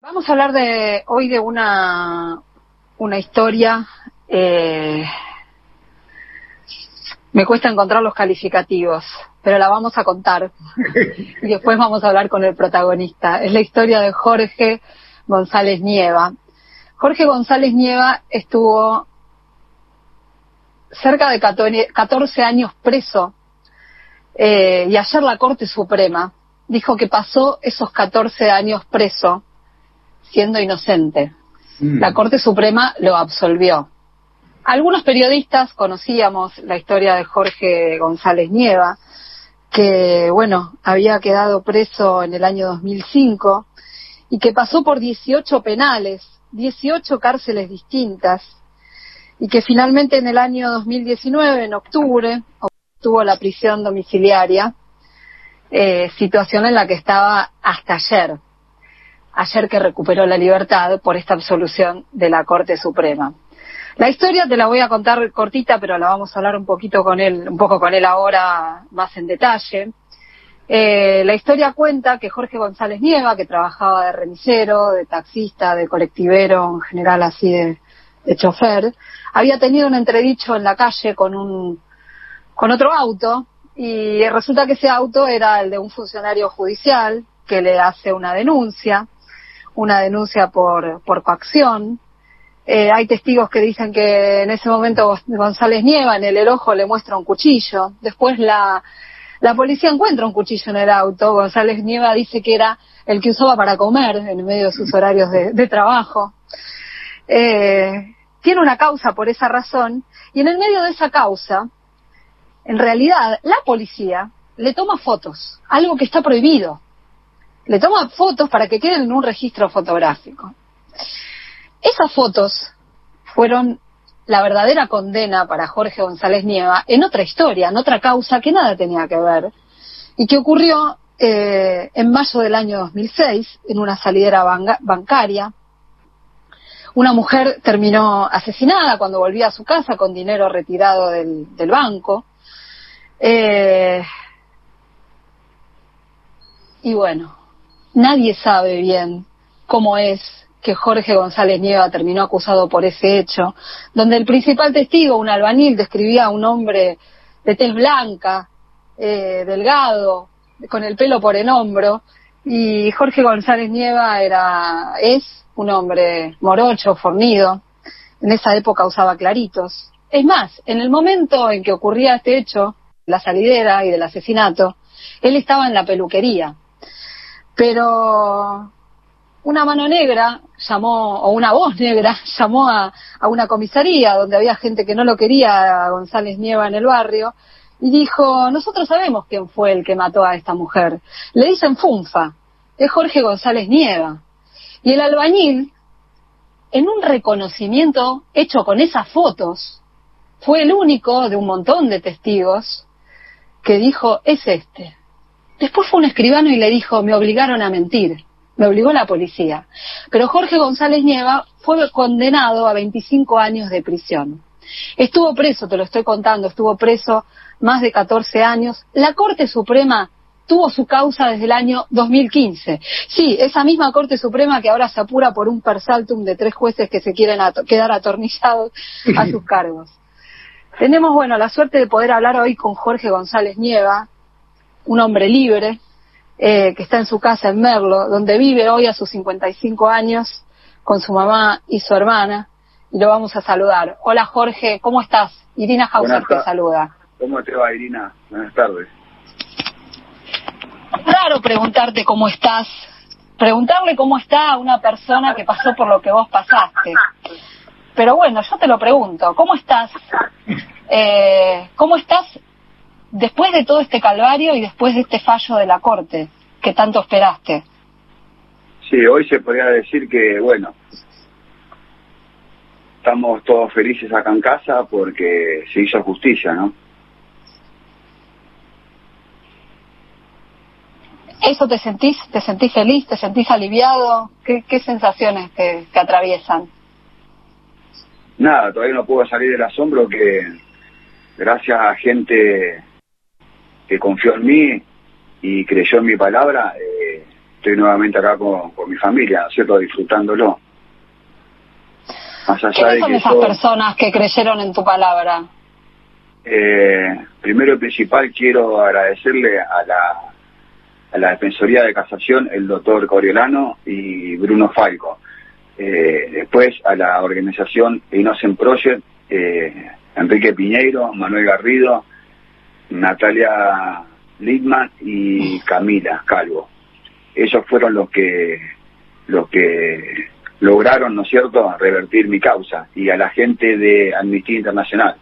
Vamos a hablar hoy de una historia. Me cuesta encontrar los calificativos, pero la vamos a contar y después vamos a hablar con el protagonista. Es la historia de Jorge González Nieva. Jorge González Nieva estuvo cerca de 14 años preso y ayer la Corte Suprema dijo que pasó esos 14 años preso siendo inocente. La Corte Suprema lo absolvió. Algunos periodistas conocíamos la historia de Jorge González Nieva, que, había quedado preso en el año 2005 y que pasó por 18 penales, 18 cárceles distintas, y que finalmente en el año 2019, en octubre, obtuvo la prisión domiciliaria, situación en la que estaba hasta ayer que recuperó la libertad por esta absolución de la Corte Suprema. La historia te la voy a contar cortita, pero la vamos a hablar un poco con él ahora más en detalle. La historia cuenta que Jorge González Nieva, que trabajaba de remisero, de taxista, de colectivero, en general así de chofer, había tenido un entredicho en la calle con otro auto, y resulta que ese auto era el de un funcionario judicial que le hace una denuncia por coacción. Hay testigos que dicen que en ese momento González Nieva en el ojo le muestra un cuchillo. Después la policía encuentra un cuchillo en el auto. González Nieva dice que era el que usaba para comer en medio de sus horarios de trabajo. Tiene una causa por esa razón, y en el medio de esa causa, en realidad, la policía le toma fotos, algo que está prohibido. Le toma fotos para que queden en un registro fotográfico. Esas fotos fueron la verdadera condena para Jorge González Nieva en otra historia, en otra causa que nada tenía que ver, y que ocurrió en mayo del año 2006, en una salidera bancaria. Una mujer terminó asesinada cuando volvía a su casa con dinero retirado del banco. Y nadie sabe bien cómo es que Jorge González Nieva terminó acusado por ese hecho, donde el principal testigo, un albañil, describía a un hombre de tez blanca, delgado, con el pelo por el hombro, y Jorge González Nieva es un hombre morocho, fornido. En esa época usaba claritos. Es más, en el momento en que ocurría este hecho, la salidera y del asesinato, él estaba en la peluquería. Pero una mano negra una voz negra llamó a una comisaría donde había gente que no lo quería a González Nieva en el barrio, y dijo: nosotros sabemos quién fue el que mató a esta mujer. Le dicen Funfa, es Jorge González Nieva. Y el albañil, en un reconocimiento hecho con esas fotos, fue el único de un montón de testigos que dijo: es este. Después fue un escribano y le dijo: me obligaron a mentir, me obligó la policía. Pero Jorge González Nieva fue condenado a 25 años de prisión. Estuvo preso, te lo estoy contando, estuvo preso más de 14 años. La Corte Suprema tuvo su causa desde el año 2015. Sí, esa misma Corte Suprema que ahora se apura por un persaltum de 3 jueces que se quieren quedar atornillados a sus cargos. Tenemos, la suerte de poder hablar hoy con Jorge González Nieva, un hombre libre, que está en su casa en Merlo, donde vive hoy a sus 55 años con su mamá y su hermana, y lo vamos a saludar. Hola Jorge, ¿cómo estás? Irina Hauser te saluda. ¿Cómo te va, Irina? Buenas tardes. Raro preguntarte cómo estás, preguntarle cómo está a una persona que pasó por lo que vos pasaste. Pero yo te lo pregunto, ¿cómo estás? ¿Cómo estás después de todo este calvario y después de este fallo de la Corte que tanto esperaste? Sí, hoy se podría decir que, estamos todos felices acá en casa porque se hizo justicia, ¿no? ¿Eso te sentís feliz? ¿Te sentís aliviado? ¿Qué sensaciones te atraviesan? Nada, todavía no puedo salir del asombro que gracias a gente que confió en mí y creyó en mi palabra, estoy nuevamente acá con mi familia, ¿no es cierto?, disfrutándolo. Más allá ¿Quiénes de son que esas personas que creyeron en tu palabra? Primero y principal, quiero agradecerle a la Defensoría de Casación, el doctor Coriolano y Bruno Falco. Después a la organización Innocent Project, Enrique Piñeiro, Manuel Garrido, Natalia Lidman y Camila Calvo. Ellos fueron los que lograron, ¿no es cierto?, revertir mi causa, y a la gente de Amnistía Internacional.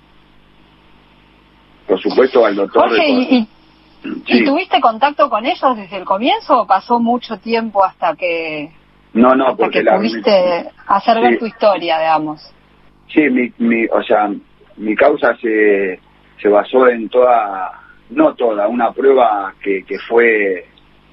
Por supuesto al doctor... Jorge, sí. ¿Y tuviste contacto con ellos desde el comienzo o pasó mucho tiempo hasta que... No, hasta porque que pudiste hacer ver tu historia, digamos? Sí, mi causa se basó en una prueba que fue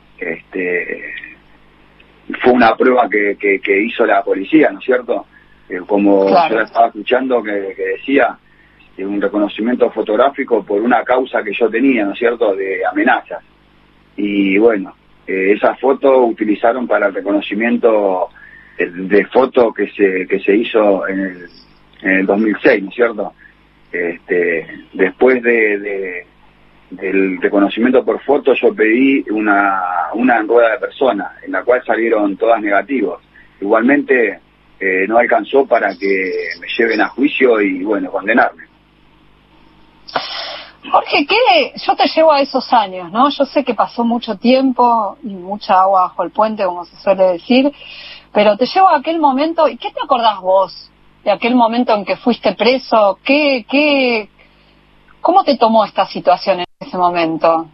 una prueba que hizo la policía, ¿no es cierto? Como claro. Yo estaba escuchando que decía un reconocimiento fotográfico por una causa que yo tenía, ¿no es cierto?, de amenazas. Y bueno, esa foto utilizaron para el reconocimiento de foto que se hizo en el 2006, ¿no es cierto? Después del reconocimiento por foto, yo pedí una en rueda de persona, en la cual salieron todas negativos. Igualmente no alcanzó para que me lleven a juicio y bueno, condenarme. Jorge, yo te llevo a esos años, ¿no? Yo sé que pasó mucho tiempo y mucha agua bajo el puente, como se suele decir, pero te llevo a aquel momento. ¿Y qué te acordás vos de aquel momento en que fuiste preso? ¿Cómo te tomó esta situación en ese momento?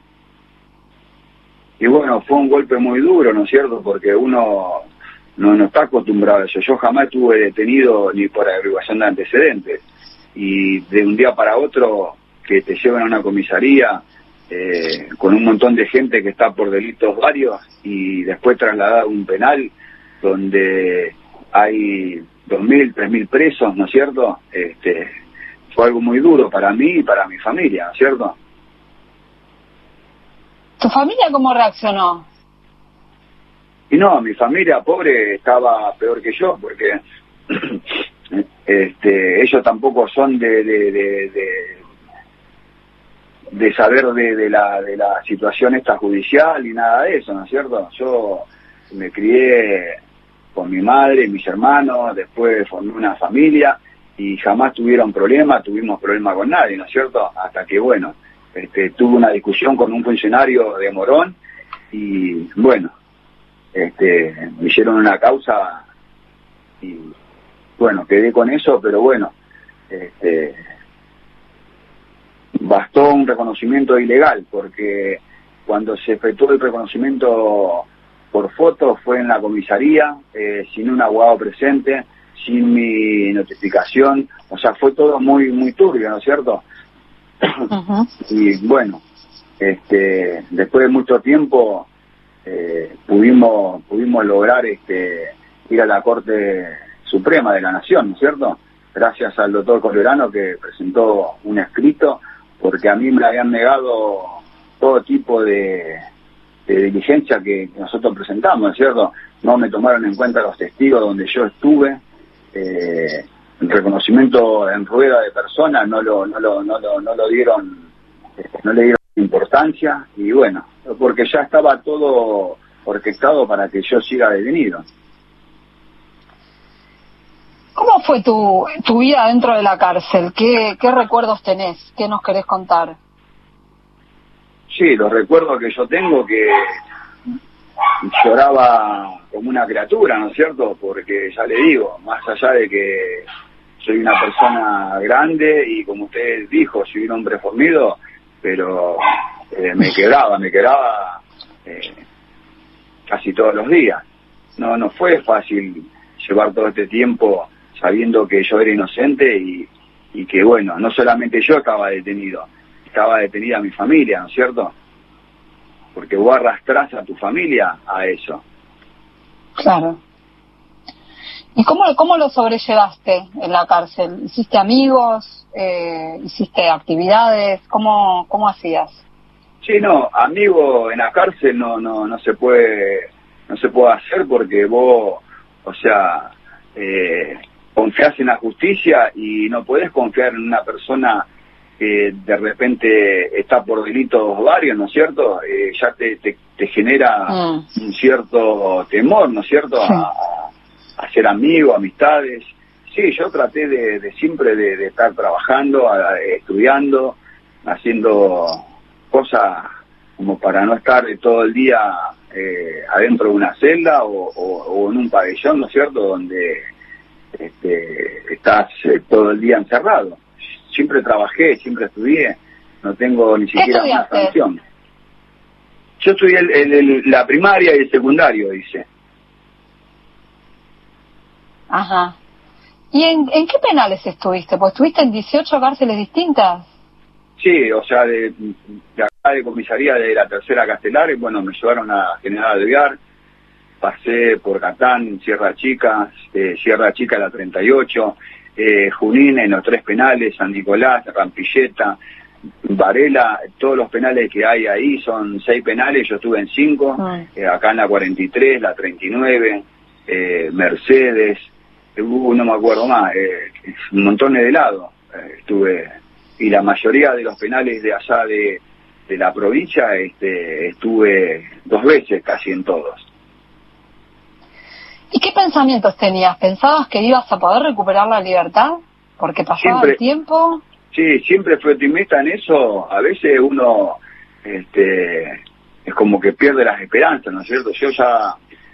Y bueno, fue un golpe muy duro, ¿no es cierto? Porque uno no está acostumbrado a eso. Yo jamás estuve detenido ni por averiguación de antecedentes. Y de un día para otro que te llevan a una comisaría con un montón de gente que está por delitos varios y después trasladada a un penal donde hay 2.000, 3.000 presos, ¿no es cierto? Fue algo muy duro para mí y para mi familia, ¿no es cierto? ¿Tu familia cómo reaccionó? Y no, mi familia pobre estaba peor que yo, porque ellos tampoco son de saber de la situación esta judicial y nada de eso, ¿no es cierto? Yo me crié con mi madre, mis hermanos, después formé una familia y jamás tuvimos problema con nadie, ¿no es cierto? Hasta que, bueno, tuve una discusión con un funcionario de Morón y, bueno, me hicieron una causa y, bueno, quedé con eso, pero bueno, bastó un reconocimiento ilegal, porque cuando se efectuó el reconocimiento por foto fue en la comisaría, sin un abogado presente, sin mi notificación, o sea, fue todo muy muy turbio, ¿no es cierto? Uh-huh. Y bueno, después de mucho tiempo pudimos lograr ir a la Corte Suprema de la Nación, ¿no es cierto? Gracias al doctor Coriolano, que presentó un escrito, porque a mí me habían negado todo tipo de diligencia que nosotros presentamos, ¿no es cierto? No me tomaron en cuenta los testigos donde yo estuve, el reconocimiento en rueda de persona no lo dieron, no le dieron importancia, y bueno, porque ya estaba todo orquestado para que yo siga detenido. ¿Cómo fue tu vida dentro de la cárcel? ¿Qué recuerdos tenés? ¿Qué nos querés contar? Sí, los recuerdos que yo tengo, que lloraba como una criatura, ¿no es cierto? Porque ya le digo, más allá de que soy una persona grande y, como usted dijo, soy un hombre fornido, pero me quebraba casi todos los días. No fue fácil llevar todo este tiempo sabiendo que yo era inocente y que, bueno, no solamente yo estaba detenida mi familia, ¿no es cierto? Porque vos arrastrás a tu familia a eso. Claro. ¿Y cómo lo sobrellevaste en la cárcel? ¿Hiciste amigos? ¿Hiciste actividades? ¿Cómo hacías? Sí, no, amigo, en la cárcel no se puede hacer porque vos, o sea, confías en la justicia y no podés confiar en una persona que de repente está por delitos varios, ¿no es cierto? Ya te genera un cierto temor, ¿no es cierto? Sí. A ser amigo, amistades. Sí, yo traté de siempre de estar trabajando, estudiando, haciendo cosas como para no estar todo el día adentro de una celda o en un pabellón, ¿no es cierto?, donde estás todo el día encerrado. Siempre trabajé, siempre estudié, no tengo ni siquiera una sanción. Yo estudié la primaria y el secundario, dice. Ajá. ¿Y en qué penales estuviste? Pues estuviste en 18 cárceles distintas. Sí, o sea, de acá de comisaría de la Tercera Castelar, bueno, me llevaron a General Alvear, pasé por Catán, Sierra Chica la 38, Junín en los 3 penales, San Nicolás, Rampilleta, Varela, todos los penales que hay ahí son 6 penales, yo estuve en 5, acá en la 43, la 39, Mercedes, no me acuerdo más, un montón de lados estuve, y la mayoría de los penales de allá de la provincia estuve 2 veces casi en todos. ¿Y qué pensamientos tenías? ¿Pensabas que ibas a poder recuperar la libertad? Porque pasaba el tiempo. Sí, siempre fui optimista en eso. A veces uno es como que pierde las esperanzas, ¿no es cierto? Yo ya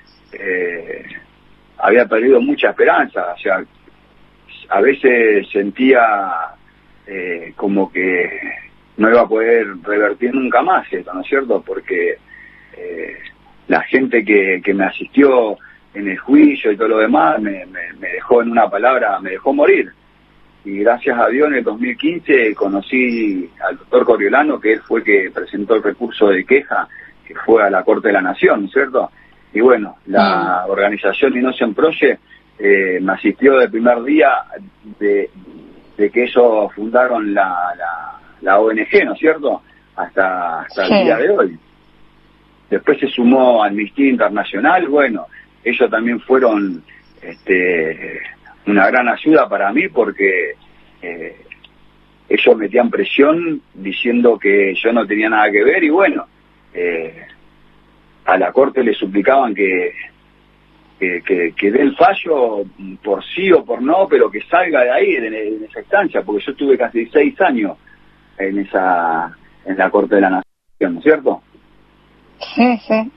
había perdido mucha esperanza, o sea, a veces sentía como que no iba a poder revertir nunca más esto, ¿no es cierto? Porque la gente que me asistió en el juicio y todo lo demás me dejó, en una palabra, me dejó morir. Y gracias a Dios en el 2015 conocí al doctor Coriolano, que él fue el que presentó el recurso de queja, que fue a la Corte de la Nación, ¿no es cierto? Y bueno, la organización Innocent Project me asistió del primer día de que ellos fundaron la ONG, ¿no es cierto?, hasta el día de hoy. Después se sumó Amnistía Internacional, bueno, ellos también fueron una gran ayuda para mí porque ellos metían presión diciendo que yo no tenía nada que ver y bueno, a la Corte le suplicaban que dé el fallo por sí o por no, pero que salga de ahí, en esa instancia, porque yo estuve casi 6 años en la Corte de la Nación, ¿no es cierto? Sí, sí.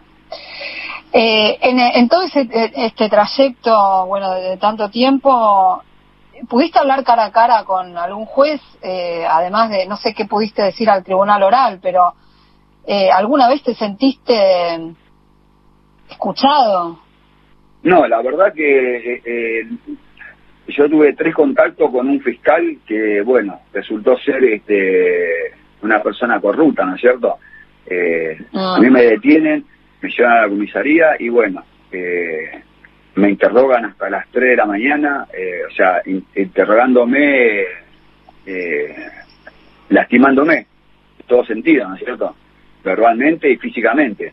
En todo este trayecto, bueno, de tanto tiempo, ¿pudiste hablar cara a cara con algún juez? Además de, no sé qué pudiste decir al tribunal oral, pero ¿alguna vez te sentiste escuchado? No, la verdad que yo tuve 3 contactos con un fiscal que, bueno, resultó ser una persona corrupta, ¿no es cierto? A mí me detienen, me llevan a la comisaría y bueno, me interrogan hasta las 3 de la mañana, o sea, interrogándome, lastimándome, en todo sentido, ¿no es cierto? Verbalmente y físicamente.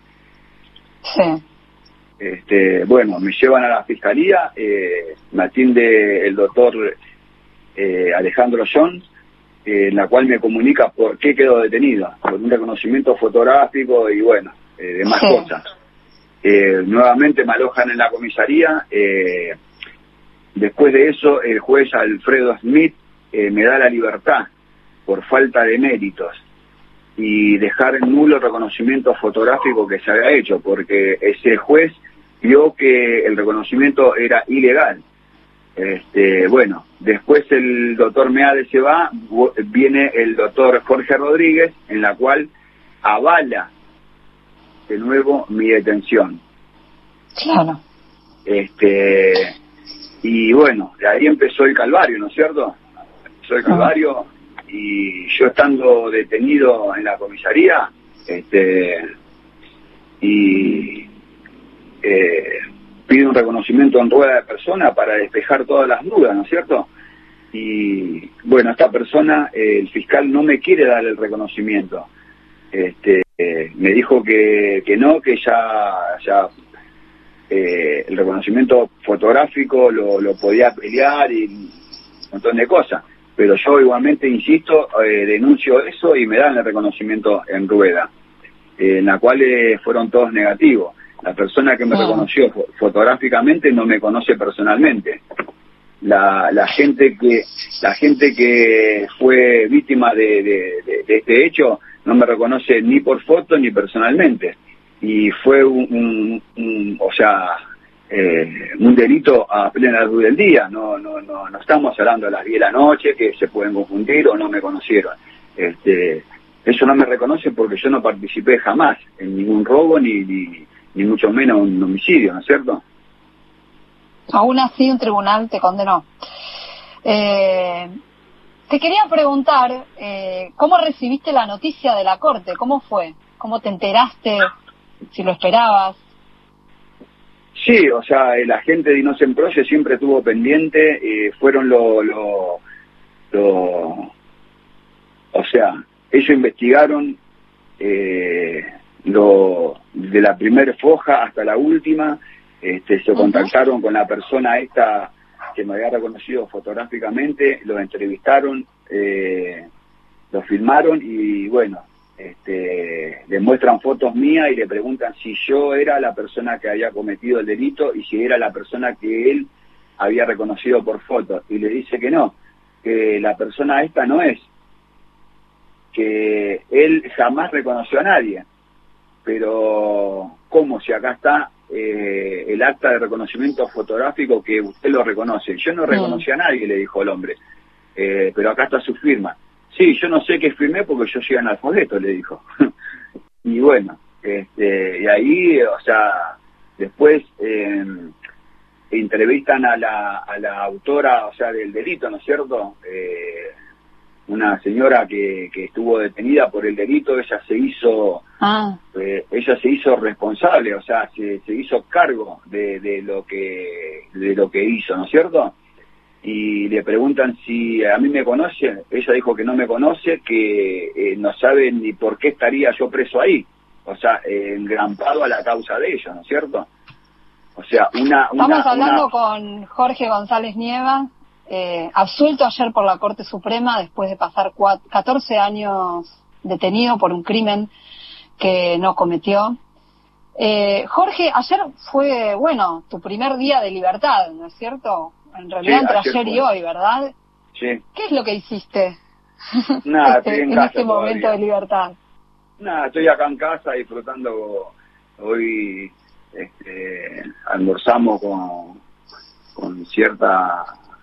Sí. Bueno, me llevan a la fiscalía, me atiende el doctor Alejandro John, en la cual me comunica por qué quedo detenido, por un reconocimiento fotográfico y bueno, demás cosas. Nuevamente me alojan en la comisaría, después de eso el juez Alfredo Smith me da la libertad por falta de méritos y dejar nulo el reconocimiento fotográfico que se había hecho, porque ese juez vio que el reconocimiento era ilegal. Bueno, después el doctor Meade se va, viene el doctor Jorge Rodríguez, en la cual avala de nuevo mi detención. Claro. Y bueno, de ahí empezó el calvario, ¿no es cierto? Empezó el calvario y yo estando detenido en la comisaría, pide un reconocimiento en rueda de persona para despejar todas las dudas, ¿no es cierto? Y bueno, esta persona, el fiscal no me quiere dar el reconocimiento. me dijo que no, que ya el reconocimiento fotográfico lo podía pelear y un montón de cosas, pero yo igualmente insisto, denuncio eso y me dan el reconocimiento en rueda, en la cual fueron todos negativos. La persona que me reconoció fotográficamente no me conoce personalmente. La gente que fue víctima de este hecho no me reconoce ni por foto ni personalmente, y fue un delito a plena luz del día. No estamos hablando a las 10 de la noche que se pueden confundir o no me conocieron. Eso no me reconoce porque yo no participé jamás en ningún robo ni mucho menos un homicidio, ¿no es cierto? Aún así un tribunal te condenó. Te quería preguntar, ¿cómo recibiste la noticia de la corte? ¿Cómo fue? ¿Cómo te enteraste? ¿Si lo esperabas? Sí, o sea, el agente de Innocent Project siempre estuvo pendiente, fueron o sea, ellos investigaron de la primera foja hasta la última, se contactaron con la persona esta que me había reconocido fotográficamente, lo entrevistaron, lo filmaron y bueno, le muestran fotos mías y le preguntan si yo era la persona que había cometido el delito y si era la persona que él había reconocido por fotos, y le dice que no, que la persona esta no es, que él jamás reconoció a nadie. Pero ¿cómo? Si acá está el acta de reconocimiento fotográfico que usted lo reconoce. Yo no reconocí a nadie, le dijo el hombre, pero acá está su firma. Sí, yo no sé qué firmé porque yo soy analfabeto, le dijo. Y bueno, y ahí, o sea, después entrevistan a la autora, o sea, del delito, ¿no es cierto? Una señora que estuvo detenida por el delito, ella se hizo responsable, o sea, se hizo cargo de lo que hizo, ¿no es cierto? Y le preguntan si a mí me conoce, ella dijo que no me conoce, que no sabe ni por qué estaría yo preso ahí, o sea, engrampado a la causa de ellos, ¿no es cierto? O sea, Estamos hablando con Jorge González Nieva, absuelto ayer por la Corte Suprema después de pasar 14 años detenido por un crimen que no cometió. Jorge, ayer fue, bueno, tu primer día de libertad, ¿no es cierto? En realidad sí, entre ayer y hoy, ¿verdad? Sí. ¿Qué es lo que hiciste nada, estoy en casa este momento de libertad? Nada, estoy acá en casa disfrutando. Hoy almorzamos con cierta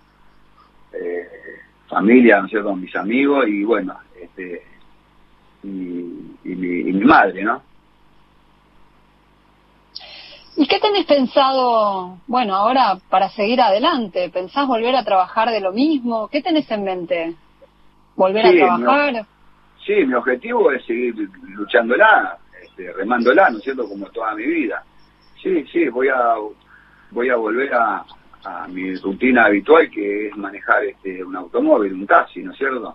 familia, ¿no es cierto?, con mis amigos y bueno, y mi madre, ¿no? ¿Y qué tenés pensado, bueno, ahora para seguir adelante? ¿Pensás volver a trabajar de lo mismo? ¿Qué tenés en mente? ¿Volver a trabajar? Sí, mi objetivo es seguir luchándola, remándola, ¿no es cierto?, como toda mi vida. Sí, voy a volver a mi rutina habitual, que es manejar un automóvil, un taxi, ¿no es cierto?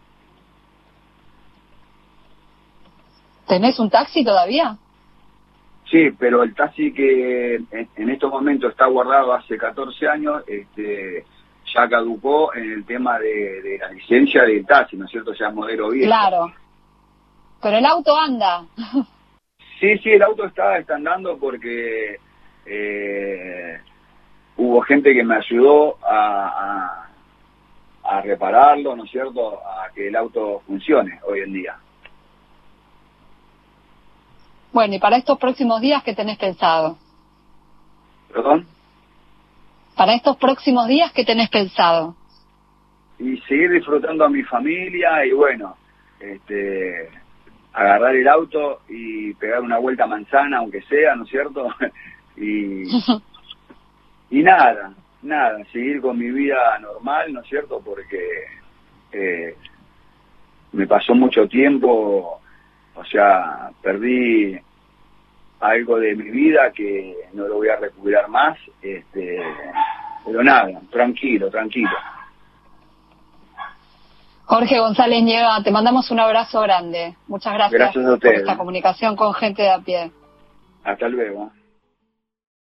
¿Tenés un taxi todavía? Sí, pero el taxi que en estos momentos está guardado hace 14 años, ya caducó en el tema de la licencia del taxi, ¿no es cierto? Ya es modelo viejo. Claro, pero el auto anda. Sí, el auto está andando porque hubo gente que me ayudó a repararlo, ¿no es cierto?, a que el auto funcione hoy en día. Bueno, y para estos próximos días, ¿qué tenés pensado? ¿Perdón? Para estos próximos días, ¿qué tenés pensado? Y seguir disfrutando a mi familia y bueno, agarrar el auto y pegar una vuelta a Manzana, aunque sea, ¿no es cierto? y nada, seguir con mi vida normal, ¿no es cierto? Porque me pasó mucho tiempo, o sea, perdí algo de mi vida que no lo voy a recuperar más, pero nada, tranquilo. Jorge González Nieva, te mandamos un abrazo grande. Muchas gracias a por ustedes. esta comunicación con gente de a pie. Hasta luego.